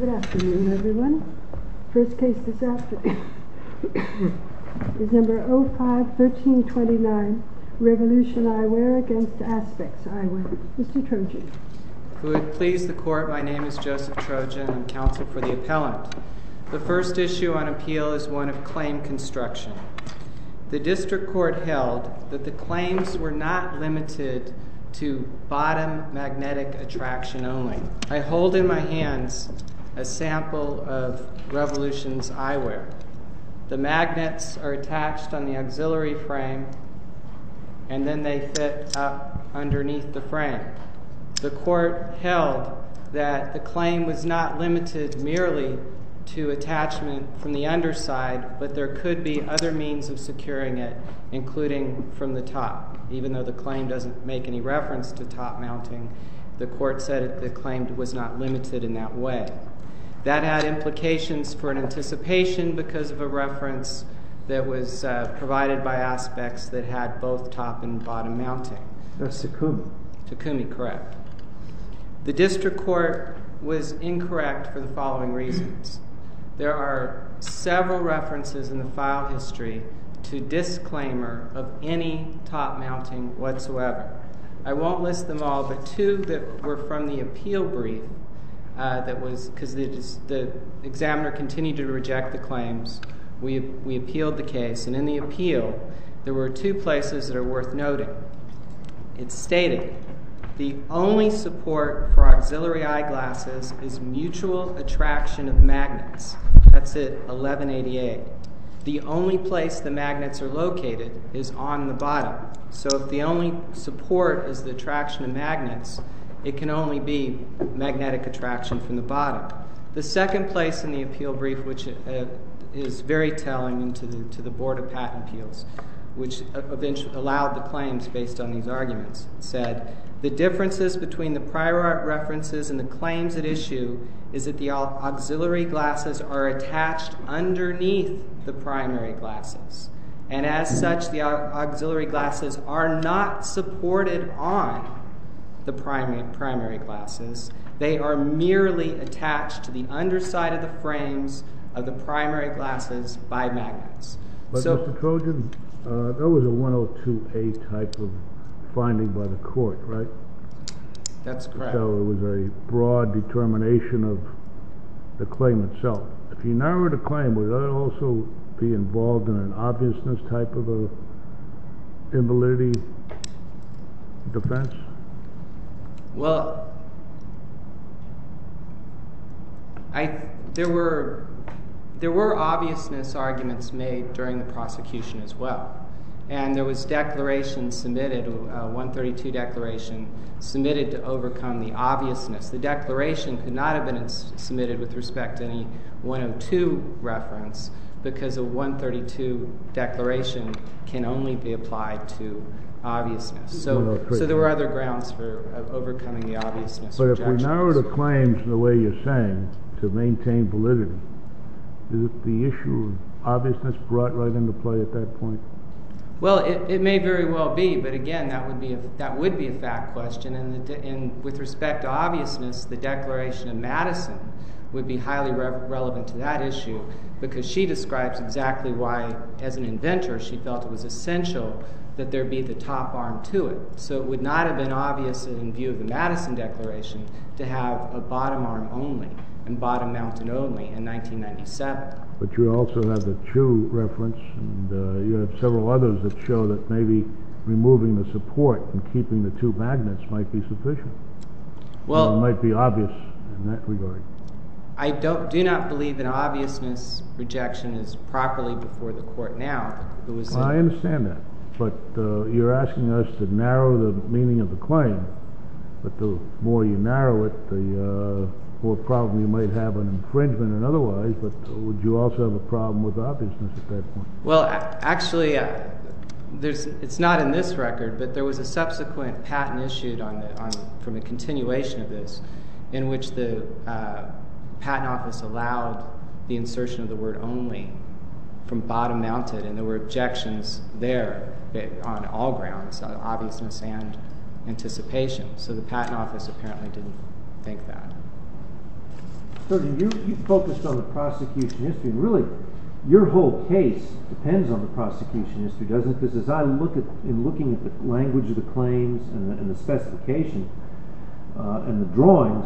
Good afternoon, everyone. First case this afternoon is number 05-1329, Revolution Eyewear against Aspects Eyewear. Mr. Trojan. If it would please the Court, my name is Joseph Trojan. I'm counsel for the appellant. The first issue on appeal is one of claim construction. The district court held that the claims were not limited to bottom magnetic attraction only. I hold in my hands a sample of Revolution's eyewear. The magnets are attached on the auxiliary frame, and then they fit up underneath the frame. The court held that the claim was not limited merely to attachment from the underside, but there could be other means of securing it, including from the top. Even though the claim doesn't make any reference to top mounting, the court said the claim was not limited in that way. That had implications for an anticipation because of a reference that was provided by Aspects that had both top and bottom mounting. That's Takumi. Takumi, correct. The district court was incorrect for the following reasons. There are several references in the file history to disclaimer of any top mounting whatsoever. I won't list them all, but two that were from the appeal brief that was because the examiner continued to reject the claims. We appealed the case, and in the appeal, there were two places that are worth noting. It stated, the only support for auxiliary eyeglasses is mutual attraction of magnets. That's at 1188. The only place the magnets are located is on the bottom. So if the only support is the attraction of magnets, it can only be magnetic attraction from the bottom. The second place in the appeal brief, which is very telling to the Board of Patent Appeals, which eventually allowed the claims based on these arguments, said, the differences between the prior art references and the claims at issue is that the auxiliary glasses are attached underneath the primary glasses. And as such, the auxiliary glasses are not supported on the primary glasses. They are merely attached to the underside of the frames of the primary glasses by magnets. But Mr. Trojan, that was a 102A type of finding by the court, right? That's correct. So it was a broad determination of the claim itself. If you narrow the claim, would that also be involved in an obviousness type of a invalidity defense? Well, there were obviousness arguments made during the prosecution as well. And there was declaration submitted, a 132 declaration, submitted to overcome the obviousness. The declaration could not have been submitted with respect to any 102 reference because a 132 declaration can only be applied to obviousness. So there were other grounds for overcoming the obviousness. But if we narrow the claims the way you're saying to maintain validity, is it the issue of obviousness brought right into play at that point? Well, it may very well be, but again, that would be a fact question. And with respect to obviousness, the declaration of Madison would be highly relevant to that issue because she describes exactly why, as an inventor, she felt it was essential that there be the top arm to it. So it would not have been obvious in view of the Madison Declaration to have a bottom arm only and bottom mounted only in 1997. But you also have the Chu reference, and you have several others that show that maybe removing the support and keeping the two magnets might be sufficient. Well, it might be obvious in that regard. I do not believe an obviousness rejection is properly before the court now. I understand that, but you're asking us to narrow the meaning of the claim. But the more you narrow it, the more problem you might have an infringement and otherwise, but would you also have a problem with obviousness at that point? Well, actually, it's not in this record, but there was a subsequent patent issued from a continuation of this in which the Patent Office allowed the insertion of the word only from bottom mounted, and there were objections there on all grounds, obviousness and anticipation. So the Patent Office apparently didn't think that. Surgeon, you focused on the prosecution history, and really, your whole case depends on the prosecution history, doesn't it? Because as I looking at the language of the claims and the specification and the drawings,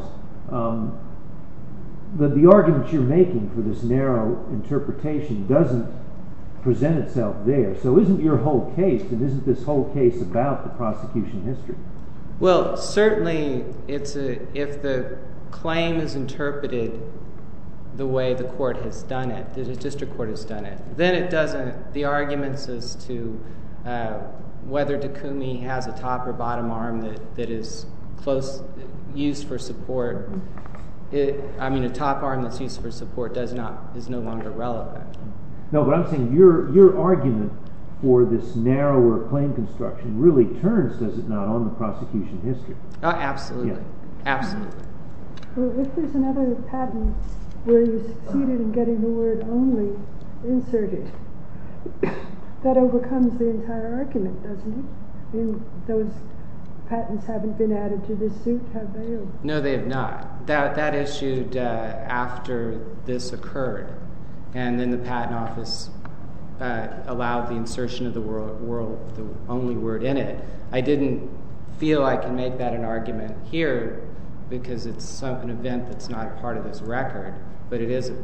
the argument you're making for this narrow interpretation doesn't present itself there. So isn't your whole case, and isn't this whole case about the prosecution history? Well, certainly, if the claim is interpreted the way the court has done it, the district court has done it, then it doesn't, the arguments as to whether Takumi has a top or bottom arm that is used for support, a top arm that's used for support is no longer relevant. No, but I'm saying your argument for this narrower claim construction really turns, does it not, on the prosecution history? Oh, absolutely. Yeah. Absolutely. Well, if there's another patent where you succeeded in getting the word only inserted, that overcomes the entire argument, doesn't it? I mean, those patents haven't been added to this suit, have they? No, they have not. That issued after this occurred, and then the Patent Office allowed the insertion of the only word in it. I didn't feel I can make that an argument here because it's an event that's not a part of this record, but it is a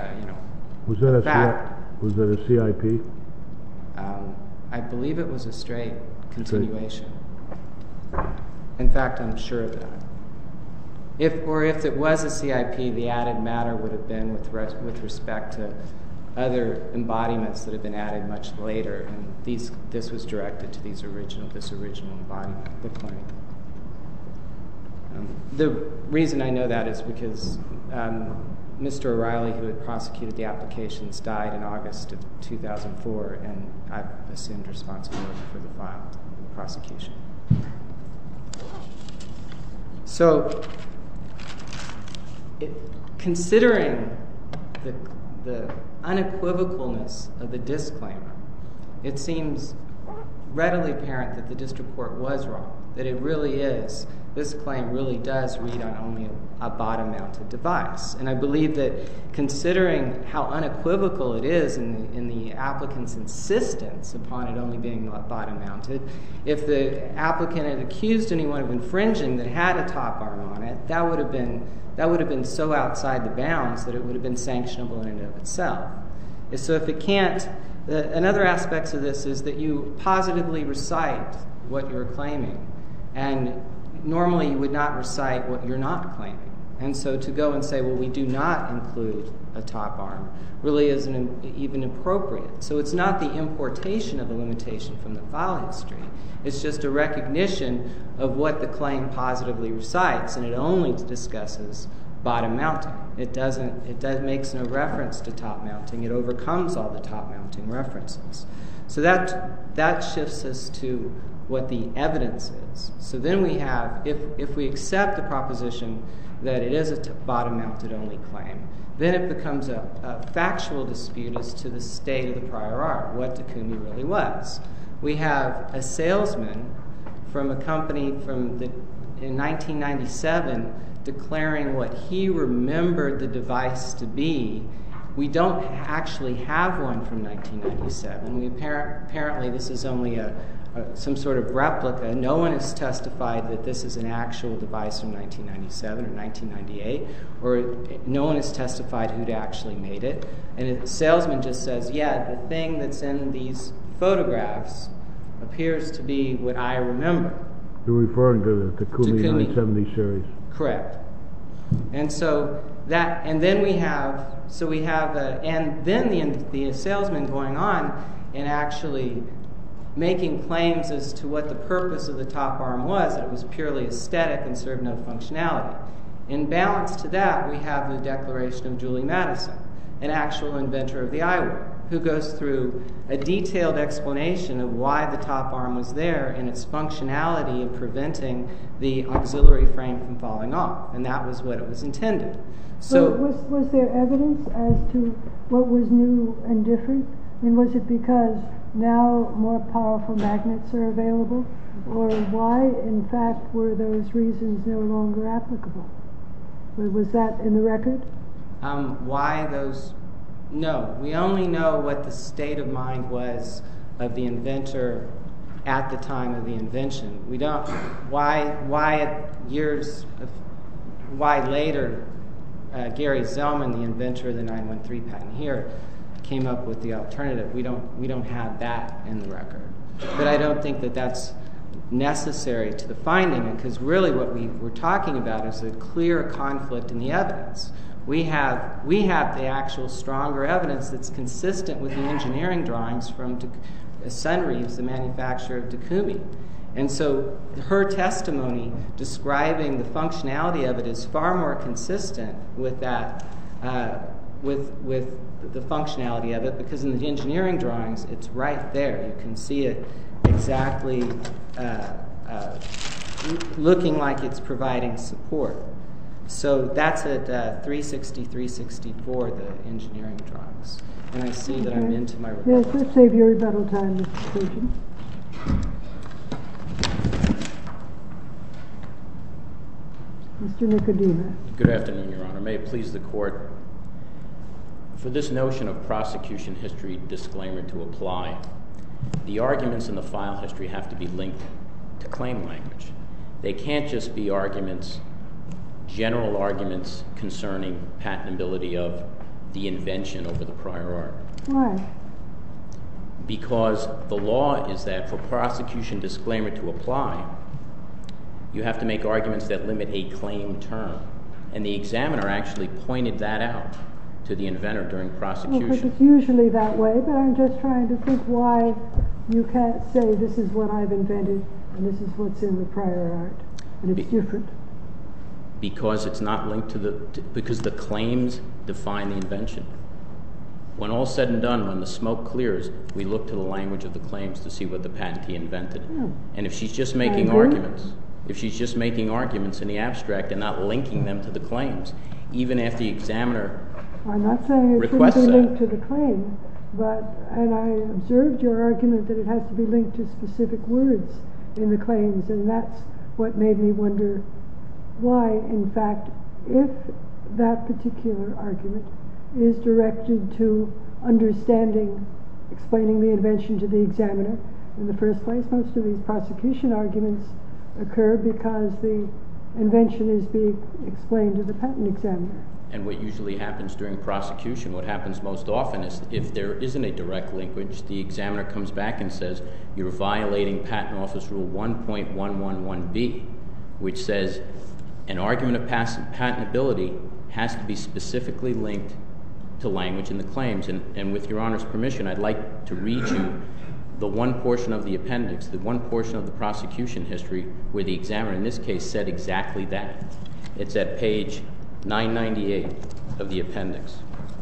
fact. Was that a CIP? I believe it was a straight continuation. In fact, I'm sure of that. If it was a CIP, the added matter would have been with respect to other embodiments that have been added much later, and this was directed to this original embodiment, the claim. The reason I know that is because Mr. O'Reilly, who had prosecuted the applications, died in August of 2004, and I've assumed responsibility for the file, the prosecution. So, considering the unequivocalness of the disclaimer, it seems readily apparent that the district court was wrong, that it really is, this claim really does read on only a bottom-mounted device. And I believe that considering how unequivocal it is in the applicant's insistence upon it only being bottom-mounted, if the applicant had accused anyone of infringing that had a top arm on it, that would have been so outside the bounds that it would have been sanctionable in and of itself. So if it can't, another aspect of this is that you positively recite what you're claiming, and normally you would not recite what you're not claiming. And so to go and say, well, we do not include a top arm, really isn't even appropriate. So it's not the importation of a limitation from the file history. It's just a recognition of what the claim positively recites, and it only discusses bottom mounting. It makes no reference to top mounting. It overcomes all the top mounting references. So that shifts us to what the evidence is. So then we have, if we accept the proposition that it is a bottom-mounted only claim, then it becomes a factual dispute as to the state of the prior art, what Takumi really was. We have a salesman from a company in 1997 declaring what he remembered the device to be. We don't actually have one from 1997. Apparently this is only some sort of replica. No one has testified that this is an actual device from 1997 or 1998, or no one has testified who'd actually made it. And the salesman just says, yeah, the thing that's in these photographs appears to be what I remember. You're referring to the Takumi 970 series. Correct. And so then the salesman going on and actually making claims as to what the purpose of the top arm was, that it was purely aesthetic and served no functionality. In balance to that, we have the declaration of Julie Madison, an actual inventor of the eyewear, who goes through a detailed explanation of why the top arm was there and its functionality in preventing the auxiliary frame from falling off. And that was what it was intended. So was there evidence as to what was new and different? And was it because now more powerful magnets are available? Or why, in fact, were those reasons no longer applicable? Was that in the record? Why those? No, we only know what the state of mind was of the inventor at the time of the invention. We don't. Why later Gary Zellman, the inventor of the 913 patent here, came up with the alternative. We don't have that in the record. But I don't think that that's necessary to the finding, because really what we're talking about is a clear conflict in the evidence. We have the actual stronger evidence that's consistent with the engineering drawings from Sunreeves, the manufacturer of Takumi. And so her testimony describing the functionality of it is far more consistent with that, with the functionality of it, because in the engineering drawings, it's right there. You can see it exactly looking like it's providing support. So that's at 360, 364, the engineering drawings. And I see that I'm into my rebuttal. Yes, let's save your rebuttal time, Mr. Surgeon. Mr. Nicodema. Good afternoon, Your Honor. May it please the Court, for this notion of prosecution history disclaimer to apply, the arguments in the file history have to be linked to claim language. They can't just be arguments, general arguments concerning patentability of the invention over the prior art. Why? Because the law is that for prosecution disclaimer to apply, you have to make arguments that limit a claim term. And the examiner actually pointed that out to the inventor during prosecution. Well, it's usually that way, but I'm just trying to think why you can't say this is what I've invented and this is what's in the prior art, and it's different. Because it's not linked to because the claims define the invention. When all's said and done, when the smoke clears, we look to the language of the claims to see what the patentee invented. And if she's just making arguments, in the abstract and not linking them to the claims, even after the examiner I'm not saying it requests shouldn't be that. linked to the claim, and I observed your argument that it has to be linked to specific words in the claims, and that's what made me wonder why, in fact, if that particular argument is directed to understanding, explaining the invention to the examiner in the first place, most of these prosecution arguments occur because the invention is being explained to the patent examiner. And what usually happens during prosecution, what happens most often is if there isn't a direct linkage, the examiner comes back and says, you're violating Patent Office Rule 1.111B, which says an argument of patentability has to be specifically linked to language in the claims. And with Your Honor's permission, I'd like to read you the one portion of the appendix, the one portion of the prosecution history where the examiner in this case said exactly that. It's at page 998 of the appendix.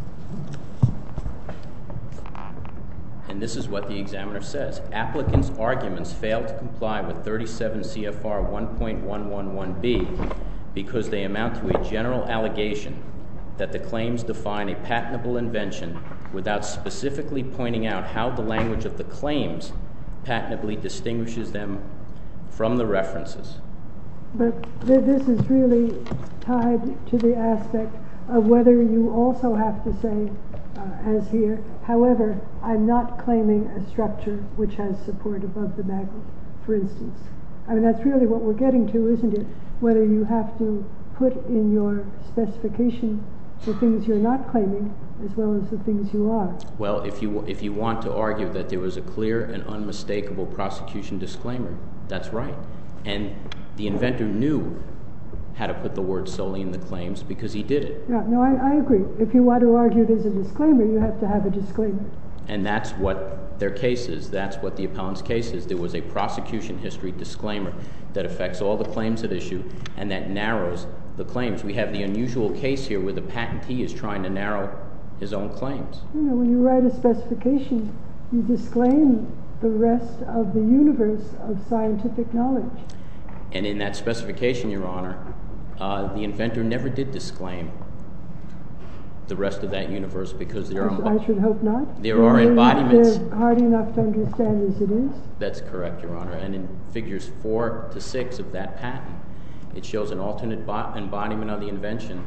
And this is what the examiner says. Applicants' arguments fail to comply with 37 CFR 1.111B because they amount to a general allegation that the claims define a patentable invention without specifically pointing out how the language of the claims patentably distinguishes them from the references. But this is really tied to the aspect of whether you also have to say, as here, however, I'm not claiming a structure which has support above the magnet, for instance. I mean, that's really what we're getting to, isn't it? Whether you have to put in your specification the things you're not claiming as well as the things you are. Well, if you want to argue that there was a clear and unmistakable prosecution disclaimer, that's right. And the inventor knew how to put the word solely in the claims because he did it. Yeah, no, I agree. If you want to argue there's a disclaimer, you have to have a disclaimer. And that's what their case is. That's what the appellant's case is. There was a prosecution history disclaimer that affects all the claims at issue and that narrows the claims. We have the unusual case here where the patentee is trying to narrow his own claims. You know, when you write a specification, you disclaim the rest of the universe of scientific knowledge. And in that specification, Your Honor, the inventor never did disclaim the rest of that universe because there are... I should hope not. There are embodiments... They're hard enough to understand as it is. That's correct, Your Honor. And in figures 4 to 6 of that patent, it shows an alternate embodiment of the invention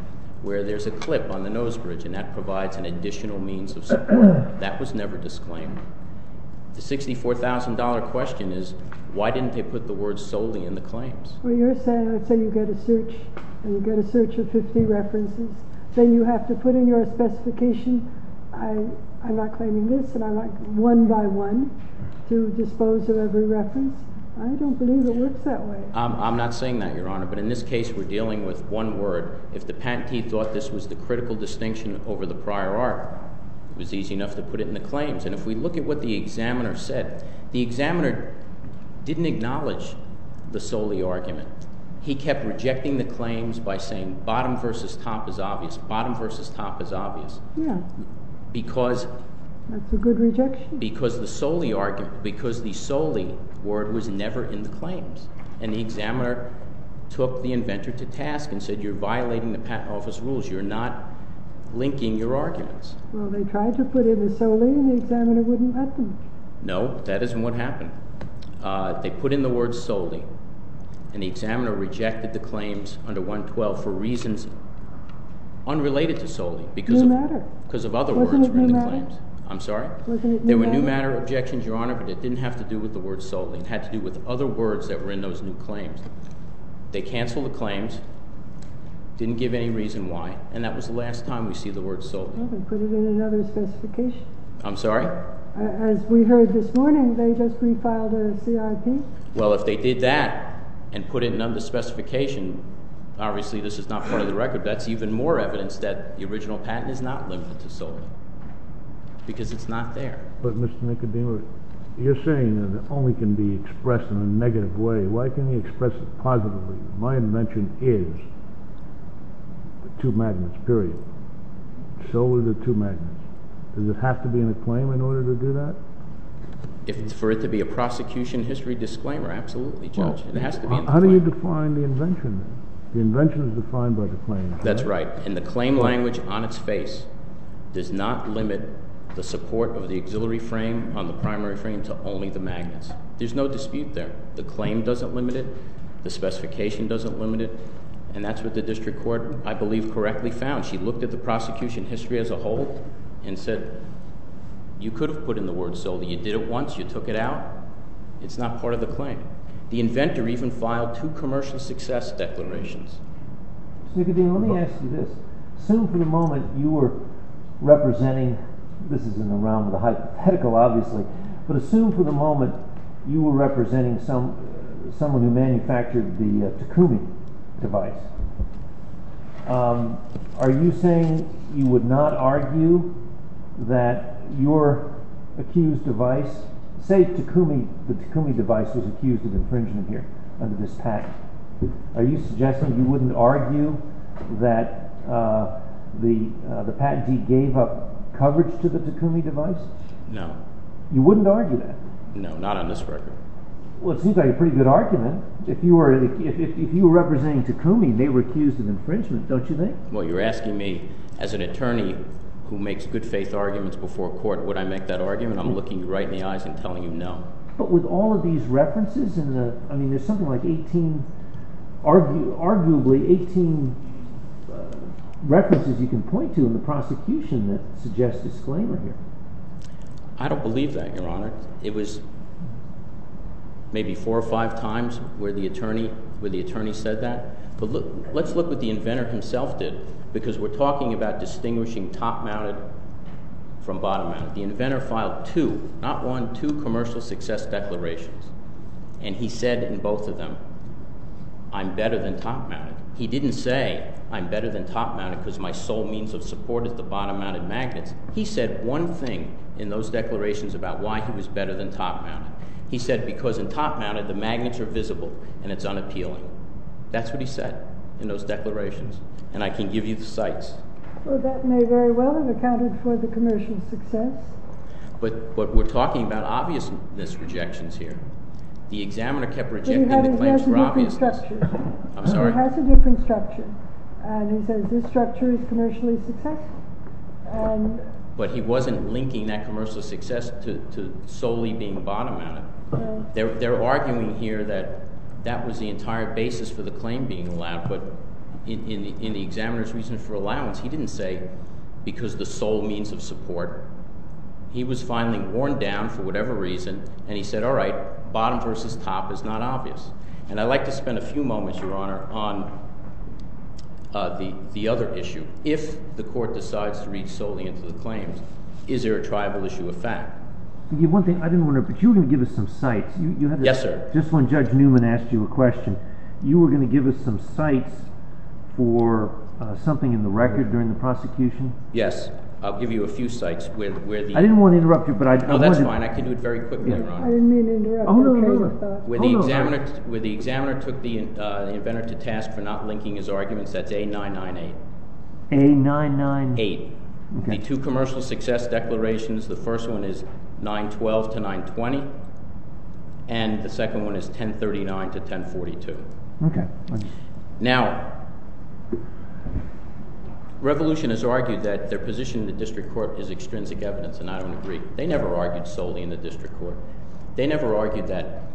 where there's a clip on the nose bridge, and that provides an additional means of support. That was never disclaimed. The $64,000 question is, why didn't they put the word solely in the claims? Well, you're saying, let's say you get a search, and you get a search of 50 references, then you have to put in your specification, I'm not claiming this, and I'm not one by one to dispose of every reference. I don't believe it works that way. I'm not saying that, Your Honor, but in this case we're dealing with one word. If the patentee thought this was the critical distinction over the prior art, it was easy enough to put it in the claims. And if we look at what the examiner said, the examiner didn't acknowledge the solely argument. He kept rejecting the claims by saying bottom versus top is obvious, bottom versus top is obvious. Yeah. Because that's a good rejection. Because the solely argument, because the solely word was never in the claims. And the examiner took the inventor to task and said, you're violating the Patent Office rules. You're not linking your arguments. Well, they tried to put in the solely, and the examiner wouldn't let them. No, that isn't what happened. They put in the word solely, and the examiner rejected the claims under 112 for reasons unrelated to solely, because of other words were in the claims. I'm sorry? There were new matter objections, Your Honor, but it didn't have to do with the word solely. It had to do with other words that were in those new claims. They canceled the claims, didn't give any reason why, and that was the last time we see the word solely. Well, they put it in another specification. I'm sorry? As we heard this morning, they just refiled a CIP. Well, if they did that and put it in another specification, obviously this is not part of the record. That's even more evidence that the original patent is not limited to solely, because it's not there. But Mr. Nicodemus, you're saying that it only can be expressed in a negative way. Why can't you express it positively? My invention is the two magnets, period. Solely the two magnets. Does it have to be in a claim in order to do that? For it to be a prosecution history disclaimer, absolutely, Judge. It has to be in the claim. How do you define the invention then? The invention is defined by the claim. That's right. And the claim language on its face does not limit the support of the auxiliary frame on the primary frame to only the magnets. There's no dispute there. The claim doesn't limit it. The specification doesn't limit it. And that's what the district court, I believe, correctly found. She looked at the prosecution history as a whole and said, you could have put in the word solely. You did it once. You took it out. It's not part of the claim. The inventor even filed 2 commercial success declarations. Nicodemus, let me ask you this. Assume for the moment you were representing, this is in the realm of the hypothetical, obviously, but assume for the moment you were representing someone who manufactured the Takumi device. Are you saying you would not argue that your accused device, say the Takumi device was accused of infringement here under this patent, are you suggesting you wouldn't argue that the patentee gave up coverage to the Takumi device? No. You wouldn't argue that? No, not on this record. Well, it seems like a pretty good argument. If you were representing Takumi, they were accused of infringement, don't you think? Well, you're asking me, as an attorney who makes good faith arguments before court, would I make that argument? I'm looking you right in the eyes and telling you no. But with all of these references there's something like 18, arguably 18 references you can point to in the prosecution that suggest disclaimer here. I don't believe that, Your Honor. It was maybe 4 or 5 times where the attorney said that. But let's look what the inventor himself did, because we're talking about distinguishing top-mounted from bottom-mounted. The inventor filed 2, not 1, 2 commercial success declarations. And he said in both of them, I'm better than top-mounted. He didn't say, I'm better than top-mounted because my sole means of support is the bottom-mounted magnets. He said one thing in those declarations about why he was better than top-mounted. He said because in top-mounted the magnets are visible and it's unappealing. That's what he said in those declarations. And I can give you the cites. Well, that may very well have accounted for the commercial success. But we're talking about obviousness rejections here. The examiner kept rejecting the claims for obviousness. I'm sorry? It has a different structure. And he says this structure is commercially successful. But he wasn't linking that commercial success to solely being bottom-mounted. They're arguing here that was the entire basis for the claim being allowed, but in the examiner's reason for allowance, he didn't say because the sole means of support. He was finally worn down for whatever reason, and he said, all right, bottom versus top is not obvious. And I'd like to spend a few moments, Your Honor, on the other issue. If the court decides to read solely into the claims, is there a tribal issue of fact? One thing I didn't want to, but you were going to give us some cites. You had Yes, sir. Just when Judge Newman asked you a question, you were going to give us some cites for something in the record during the prosecution. Yes, I'll give you a few cites where the. I didn't want to interrupt you, but I. No, that's fine. I can do it very quickly, Your I Honor. didn't mean to interrupt. Oh, no, Okay, no, no. I thought- Where the examiner took the inventor to task for not linking his arguments, that's A998. A998. Okay. The two commercial success declarations, the first one is 912 to 920, and the second one is 1039 to 1042. Okay. Now, Revolution has argued that their position in the district court is extrinsic evidence, and I don't agree. They never argued solely in the district court. They never argued that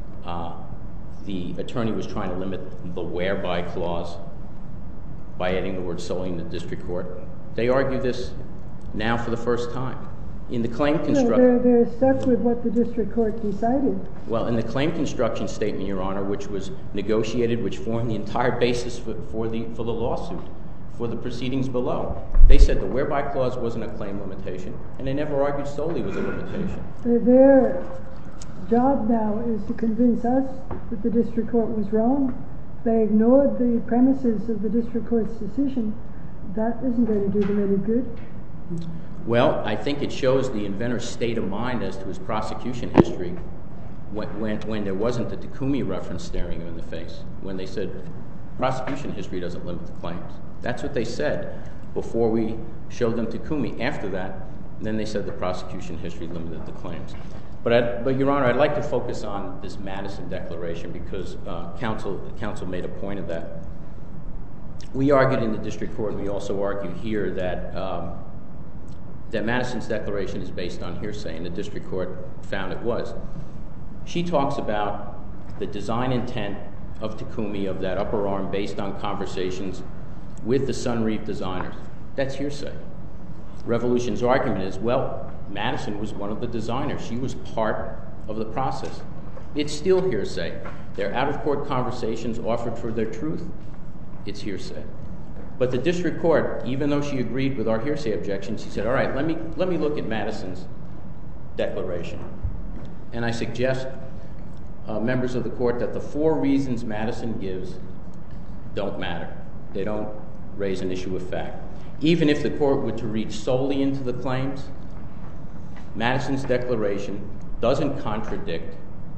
the attorney was trying to limit the whereby clause by adding the word solely in the district court. They argue this now for the first time. In the claim construction... They're stuck with what the district court decided. Well, in the claim construction statement, Your Honor, which was negotiated, which formed the entire basis for the lawsuit, for the proceedings below, they said the whereby clause wasn't a claim limitation, and they never argued solely was a limitation. Their job now is to convince us that the district court was wrong. They ignored the premises of the district court's decision. That isn't going to do them any good. Well, I think it shows the inventor's state of mind as to his prosecution history when there wasn't the Takumi reference staring him in the face, when they said prosecution history doesn't limit the claims. That's what they said before we showed them Takumi. After that, then they said the prosecution history limited the claims. But Your Honor, I'd like to focus on this Madison Declaration because counsel made a point of that. We argued in the district court, and we also argued here that Madison's declaration is based on hearsay, and the district court found it was. She talks about the design intent of Takumi of that upper arm based on conversations with the Sunreef designers. That's hearsay. Revolution's argument is, well, Madison was one of the designers. She was part of the process. It's still hearsay. They're out-of-court conversations offered for their truth. It's hearsay. But the district court, even though she agreed with our hearsay objections, she said, all right, let me look at Madison's declaration. And I suggest, members of the court, that the 4 reasons Madison gives don't matter. They don't raise an issue of fact. Even if the court were to reach solely into the claims, Madison's declaration doesn't contradict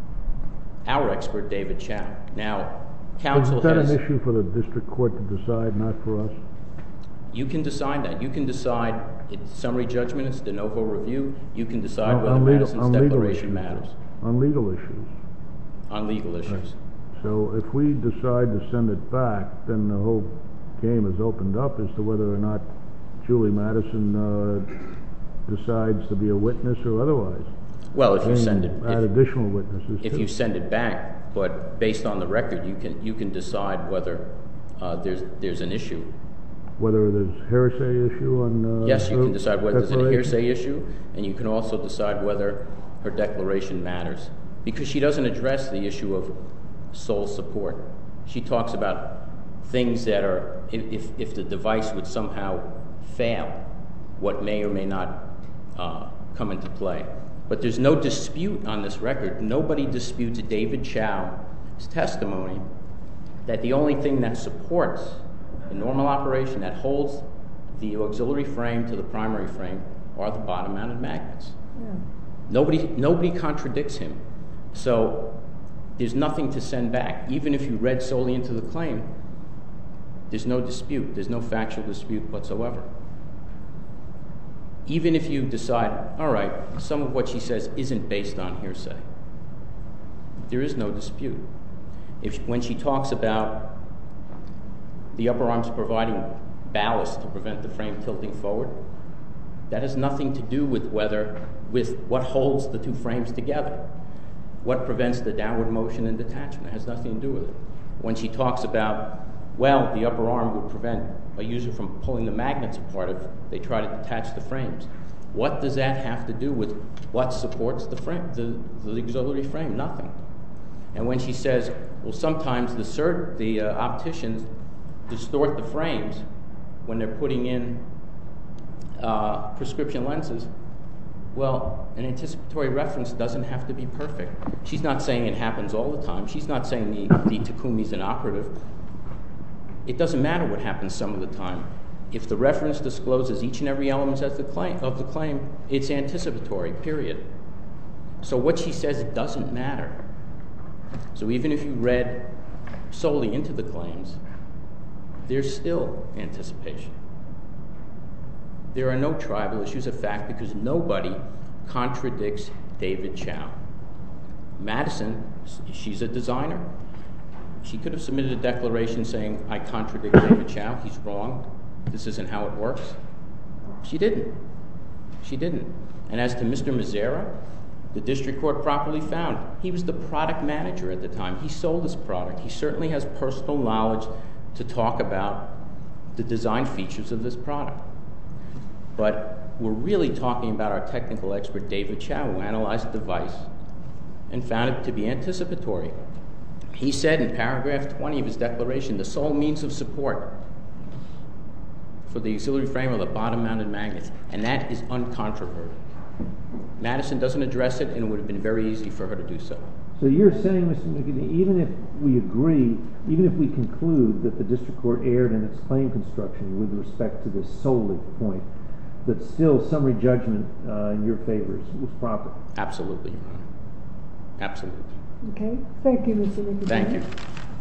our expert, David Chow. Now, counsel Is that has... an issue for the district court to decide, not for us? You can decide that. You can decide it's summary judgment, it's de novo review. You can decide whether Madison's declaration matters. On legal issues. On legal issues. Right. So if we decide to send it back, then the whole game is opened up as to whether or not Julie Madison decides to be a witness or otherwise. Well, if you send it... Add additional witnesses, If too. you send it back, but based on the record, you can decide whether there's an issue. Whether there's hearsay issue on... Yes, you can decide whether there's a declaration? hearsay issue, and you can also decide whether her declaration matters. Because she doesn't address the issue of sole support. She talks about things that are, if the device would somehow fail, what may or may not come into play. But there's no dispute on this record. Nobody disputes David Chow's testimony that the only thing that supports a normal operation, that holds the auxiliary frame to the primary frame, are the bottom-mounted magnets. Yeah. Nobody contradicts him. So there's nothing to send back. Even if you read solely into the claim, there's no dispute. There's no factual dispute whatsoever. Even if you decide, all right, some of what she says isn't based on hearsay, there is no dispute. When she talks about the upper arms providing ballast to prevent the frame tilting forward, that has nothing to do with what holds the two frames together, what prevents the downward motion and detachment. It has nothing to do with it. When she talks about well, the upper arm would prevent a user from pulling the magnets apart if they try to detach the frames. What does that have to do with what supports the frame, the auxiliary frame? Nothing. And when she says, well, sometimes the opticians distort the frames when they're putting in prescription lenses, well, an anticipatory reference doesn't have to be perfect. She's not saying it happens all the time. She's not saying the Takumi's inoperative. It doesn't matter what happens some of the time. If the reference discloses each and every element of the claim, it's anticipatory, period. So what she says doesn't matter. So even if you read solely into the claims, there's still anticipation. There are no tribal issues of fact because nobody contradicts David Chow. Madison, she's a designer. She could have submitted a declaration saying, I contradict David Chow, he's wrong, this isn't how it works. She didn't. She didn't. And as to Mr. Mazzara, the district court properly found he was the product manager at the time. He sold this product. He certainly has personal knowledge to talk about the design features of this product. But we're really talking about our technical expert, David Chow, who analyzed the device and found it to be anticipatory. He said in paragraph 20 of his declaration, the sole means of support for the auxiliary frame are the bottom-mounted magnets, and that is uncontroverted. Madison doesn't address it, and it would have been very easy for her to do so. So you're saying, Mr. McKinney, even if we agree, even if we conclude that the district court erred in its claim construction with respect to this solely point, that still summary judgment in your favor was proper? Absolutely, Your Honor. Absolutely. Okay. Thank you, Mr. McKinney. Thank you.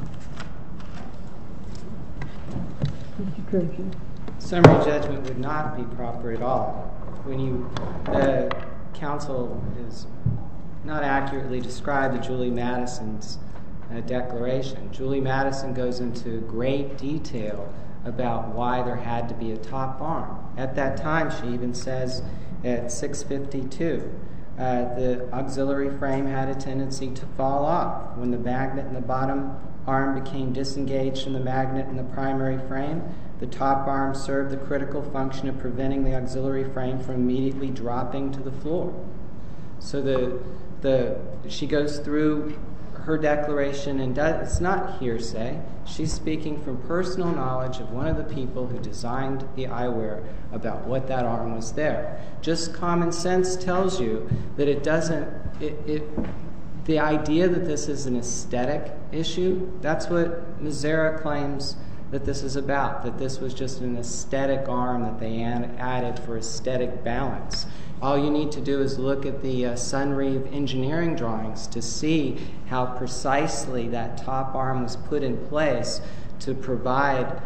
Mr. Kirchner. Summary judgment would not be proper at all. When the counsel is not accurately described to Julie Madison's declaration. Julie Madison goes into great detail about why there had to be a top arm. At that time, she even says at 652, the auxiliary frame had a tendency to fall off. When the magnet in the bottom arm became disengaged from the magnet in the primary frame, the top arm served the critical function of preventing the auxiliary frame from immediately dropping to the floor. So she goes through her declaration, and it's not hearsay. She's speaking from personal knowledge of one of the people who designed the eyewear about what that arm was there. Just common sense tells you that it doesn't. The idea that this is an aesthetic issue, that's what Mazzara claims that this is about, that this was just an aesthetic arm that they added for aesthetic balance. All you need to do is look at the Sunreeve engineering drawings to see how precisely that top arm was put in place to provide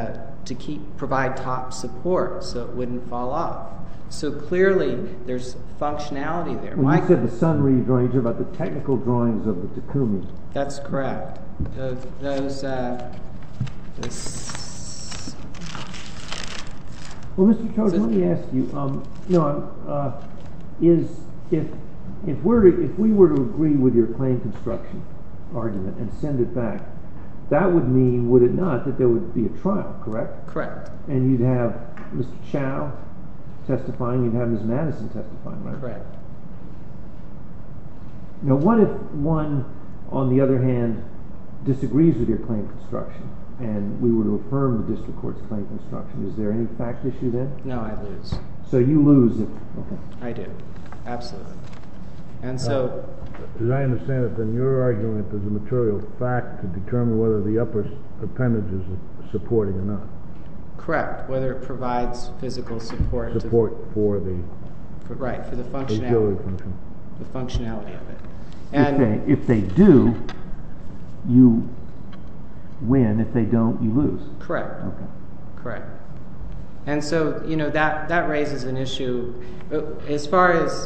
top support so it wouldn't fall off. So clearly, there's functionality there. When you said the Sunreeve drawings, you're about the technical drawings of the Takumi. That's correct. Well, Mr. Chodes, let me ask you. If we were to agree with your claim construction argument and send it back, that would mean, would it not, that there would be a trial, correct? Correct. And you'd have Mr. Chow testifying, you'd have Ms. Madison testifying, right? Correct. Now, what if one, on the other hand, disagrees with your claim construction, and we were to affirm the district court's claim construction? Is there any fact issue then? No, I lose. So you lose if, okay. I do. Absolutely. And so... as I understand it, then you're arguing that there's a material fact to determine whether the upper appendage is supporting or not. Correct. Whether it provides physical support. For the... Right, for the functionality. Auxiliary function. The functionality of it. And if they do, you win. If they don't, you lose. Correct. Okay. Correct. And so, that raises an issue. As far as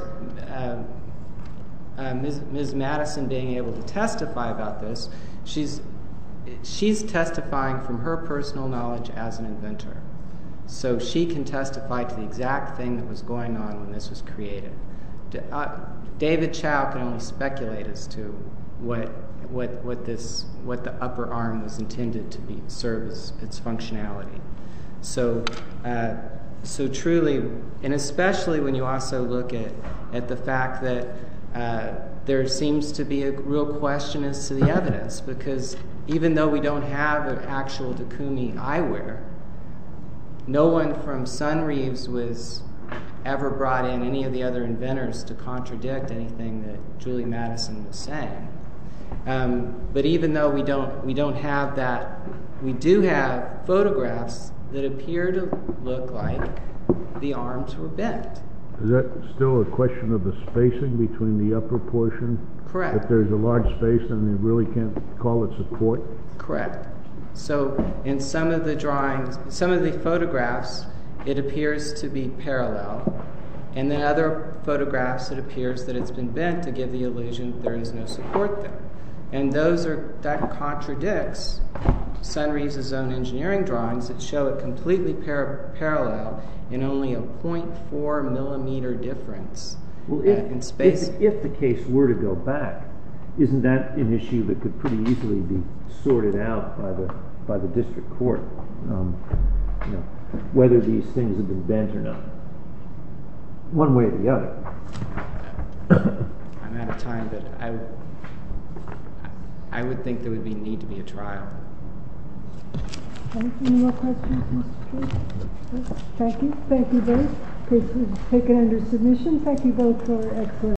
Ms. Madison being able to testify about this, she's testifying from her personal knowledge as an inventor. So she can testify to the exact thing that was going on when this was created. David Chow can only speculate as to what the upper arm was intended to serve as its functionality. So truly, and especially when you also look at the fact that there seems to be a real question as to the evidence, because even though we don't have an actual Takumi eyewear, no one from Sunreeves was ever brought in, any of the other inventors, to contradict anything that Julie Madison was saying. But even though we don't have that, we do have photographs that appear to look like the arms were bent. Is that still a question of the spacing between the upper portion? Correct. If there's a large space, then you really can't call it support? Correct. So in some of the drawings, some of the photographs, it appears to be parallel. And then other photographs, it appears that it's been bent to give the illusion that there is no support there. And that contradicts Sunreeves' own engineering drawings that show it completely parallel in only a 0.4 millimeter difference in space. If the case were to go back, isn't that an issue that could pretty easily be sorted out by the district court? Whether these things have been bent or not, one way or the other. I'm out of time, but I would think there would need to be a trial. Any more questions, Mr. Keith? Thank you. Thank you both. Case was taken under submission. Thank you both for excellent